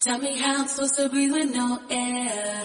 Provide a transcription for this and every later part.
Tell me how I'm supposed to breathe with no air.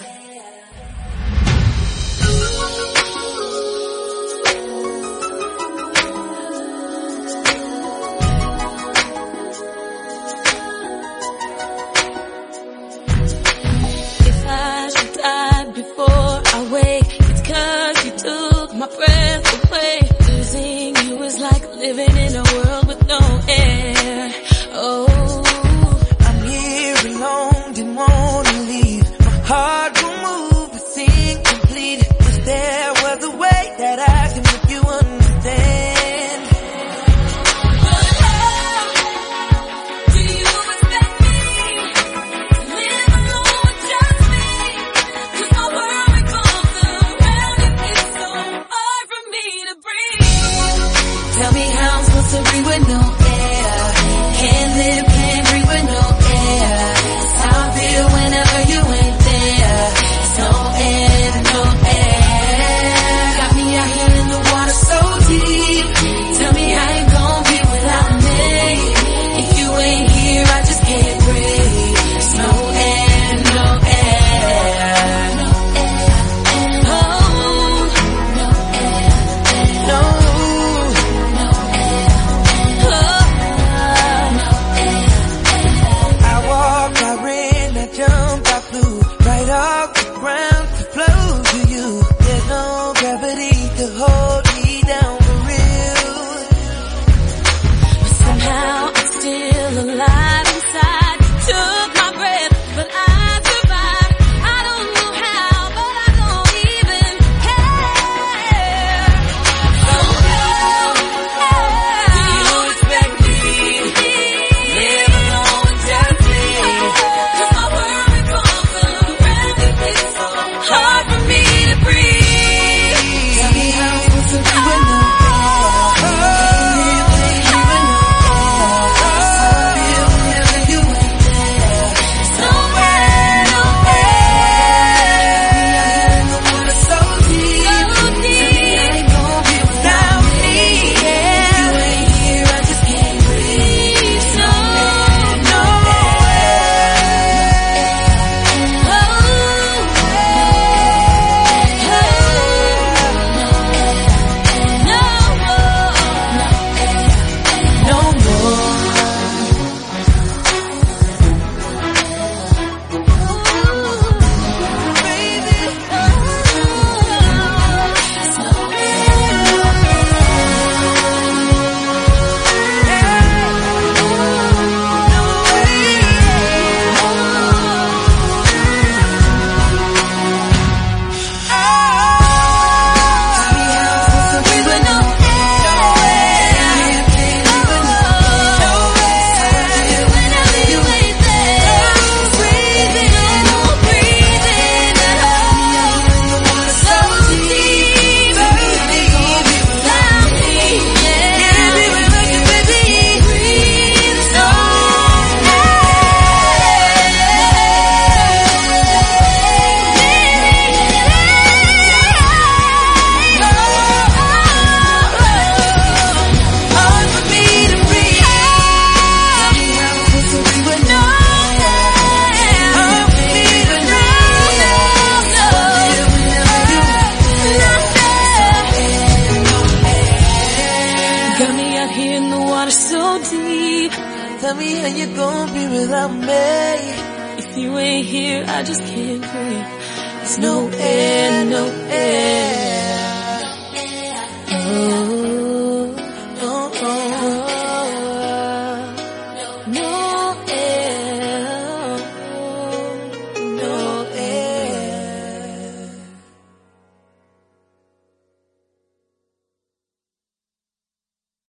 If I should die before I wake, it's 'cause you took my breath away. Losing you is like living in a world with no air. Oh, I'm here alone, didn't wanna leave. My heart will move, it's incomplete. Wish there was a way that I can make you understand. but how do you expect me to live alone with just me? 'Cause my world revolves around you. It's so hard for me to breathe. Tell me how I'm supposed to breathe with no air. Can't live, can't breathe with no air. It's how I feel whenever you ain't there. It's no air, no air. Got me out here in the water so deep. Tell me how you gon' be without me. If you ain't here, I just can't breathe. It's no air, no air. No air, oh, no air, No, no air, oh, no air. I walked, I ran, I jumped, I flew right off the ground to flow to you. There's no gravity to hold me down for real. But somehow I'm still alive inside. You took my breath, but I survived. I don't know how, but I don't even care. So how do you expect me to live alone with just me? 'Cause my world revolves around you. It's so hard for me to breathe. Tell me how I'm supposed to be with no got me out here in the water so deep. Tell me how you gon' be without me. If you ain't here, I just can't breathe. There's no air, no air.